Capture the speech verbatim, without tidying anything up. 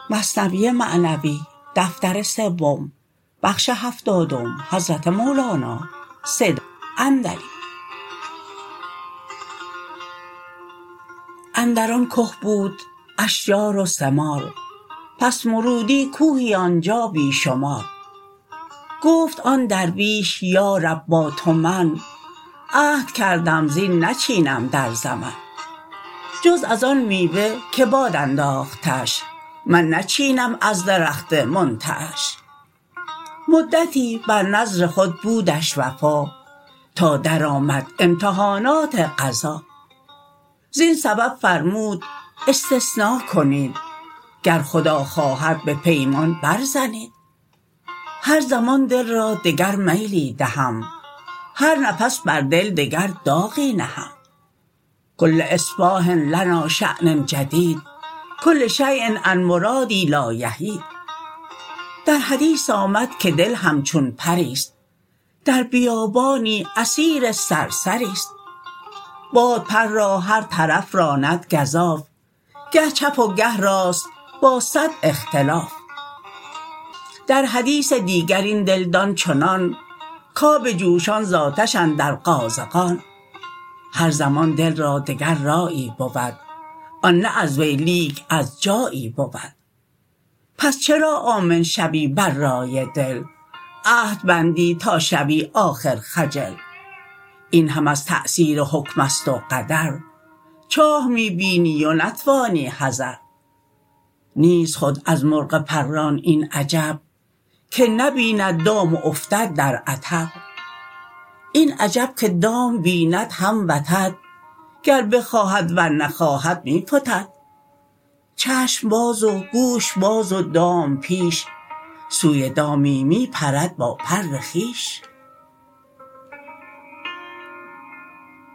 مثنوی معنوی دفتر سوم بخش هفتادم حضرت مولانا صدق اندری. اندر آن که بود اشجار و ثمار، پس مرودی کوهی آنجا بی شمار. گفت آن درویش یا رب با تو من، عهد کردم زین نچینم در زمن. جز از آن میوه که باد انداختش، من نچینم از درخت منتعش. مدتی بر نذر خود بودش وفا، تا در آمد امتحانات قضا. زین سبب فرمود استثنا کنید، گر خدا خواهد به پیمان بر زنید. هر زمان دل را دگر میلی دهم، هر نفس بر دل دگر داغی نهم. کل اصباح لنا شأن جدید، کل شیء عن مرادی لا یحید. در حدیث آمد که دل همچون پریست، در بیابانی اسیر صرصریست. باد پر را هر طرف راند گزاف، گه چپ و گه راست با صد اختلاف. در حدیث دیگر این دلدان چنان، کآب جوشان ز آتش اندر قازغان. هر زمان دل را دگر رایی بود، آن نه از وی لیک از جایی بود. پس چرا آمن شوی بر رای دل، عهد بندی تا شوی آخر خجل. این هم از تأثیر حکمست و قدر، چاه می بینی و نتوانی حذر. نیست خود از مرغ پران این عجب، که نبیند دام و افتد در عطب. این عجب که دام بیند هم وتد، گر بخواهد ور نخواهد می فتد. چشم باز و گوش باز و دام پیش، سوی دامی می پرد با پر خویش.